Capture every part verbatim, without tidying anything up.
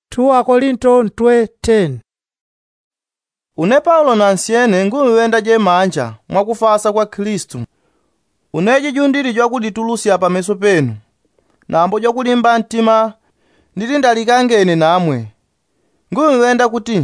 tu Korinto ntwe ten. Une Paulo nansiene ngumwenda je manja mwakufasa kwa Kristu. Uneji jundiri jwa kulitulusia pameso penu. Nambo jwa kulimba mtima ndili ndalikangene namwe. Ngumwenda kuti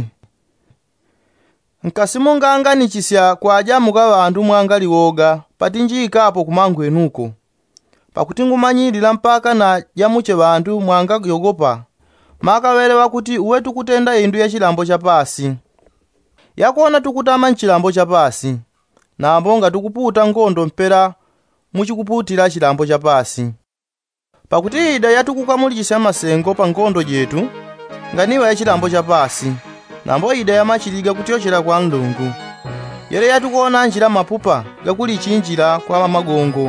nkasimunganganisisya kwa ajamu ka bantu mwangali woga pati njikapo kumangwenuko. Pakuti ngumanyilira mpaka na jamuche bantu mwanga yogopa. Makawelewa kuti uwe tukutenda indu ya chilambo cha pasi. Yakuona tukutama nchilambo cha pasi. Nambo nga tukuputa ngondo mpera muchikuputira chilambo cha pasi. Pakuti ida yatukukamulikisa masengo pa ngondo jetu nganiwa ya chilambo cha pasi. Nambo ida yamachiliga kutyochera kwa Mulungu. Yere yatukuona njira mapupa gakuli chinjira kwa magongo.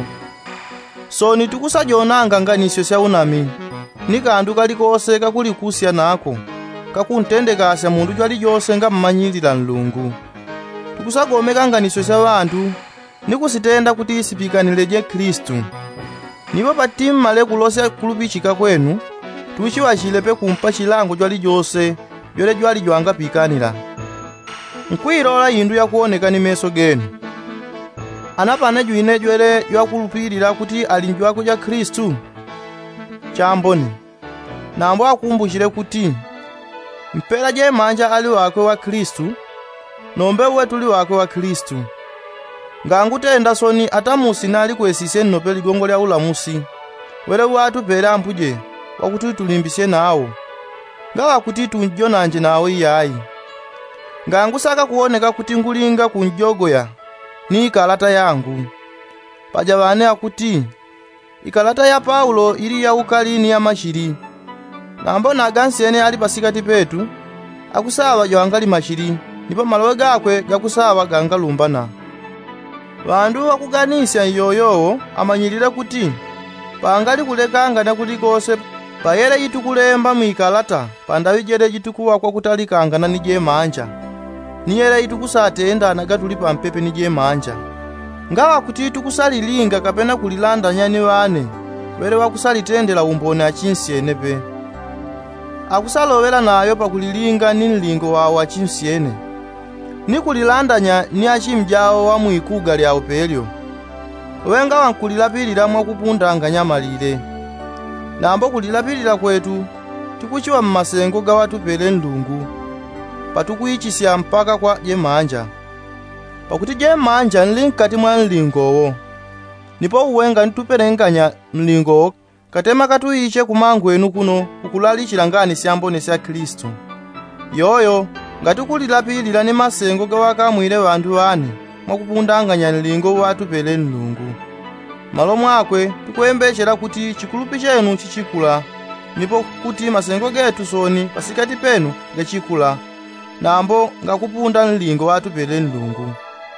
So nitukusajonanga nganisyo sya unami. Nikandu kalikose kakuli kusya nako. Kakuntendekasya mundu jwali jose nga mmanyilira Mulungu. Tukusagomeka nganisyo sya bantu nikusitenda kuti isipikanile je Kristu. Nibo pati mmale kulosya kulupichika kwenu tuchiwachile pe kumpa chilango jwali jose yole jwali jwanga pikanira. Nkwilola indu yakuoneka ni meso genu. Anapane jwine jwele jwakulupilira kuti ali njwako ja Kristu. Chamboni. Nambo akumbushire kuti mpera je manja ali wakwe wa Kristu. Nombe uwe tuli wakwe wa Kristu. Ngangutenda soni atamusi nali kwesise nnope ligongo lya ulamusi. Wele watu pera ampuje wakuti tulimbisye nawo. Ngawa kuti tunjonanje nawo iyayi. Ngangusaka kuoneka kuti ngulinga kunjogoya ni ikalata yangu. Pajabane akuti ikalata ya Paulo ili ya ukalini ya mashiri. Nambo nagansiene ali pasikati petu akusawa jwangali mashiri nipo malowe gakwe gakusawa gangalumbana. Bandu wakuganisya yoyowo amanyilira kuti pangali kulekanga na kulikose payele itukulemba mwikalata pandawi jere jitukuwa kwa kutalikanga na nije manja. Niyele itukusatenda na gatuli pampepe nije manja. Ngawa kuti itukusalilinga kapena kulilanda nyani wane wele wakusalitendela umbone achinsiene pe. Akusalowela nayo pakulilinga ni nlingo wawo achinsiene. Ni kulilandanya ni achimjao wa mwikuga lya pelyo. Wenga wankulilapilira mwakupundanga nyamalire. Nambo kulilapilira kwetu tikuchiwa mmasengo ga watu pele Mulungu. Patukuyichisya mpaka kwa je manja. Pakuti je manja nli nkati mwa nlingowo. Nipo uwenga nituperenganya mlingowo katema katuyiche kumangwenu kuno kukulalichira ngani syambone sya Kristu. Yoyo ngatukulilapilira ni masengo ga wakamwile bantu bane mwakupundanganya nlingo watu pele Mulungu. Malo mwakwe tukwembechera kuti chikulupi chenu chichikula nipo kuti masengo getu soni pasikati penu gachikula. Nambo ngakupunda nlingo watu pele Mulungu.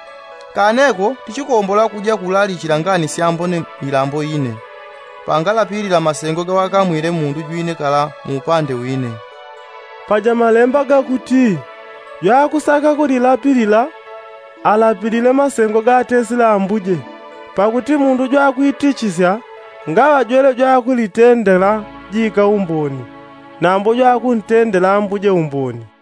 Kaneko tichikombola kuja kulalichira ngani syambone milambo ine. Pangalapilira masengo ga wakamwile mundu jwine kala mupande wine. Paja malemba gakuti yakusaka kulilapilira alapilile masengo ga tesila ambuje. Pakuti mundu jwakuitichisya ngawa jwele jwakulitendela jika umboni. Nambo jwakuntendela ambuje umboni.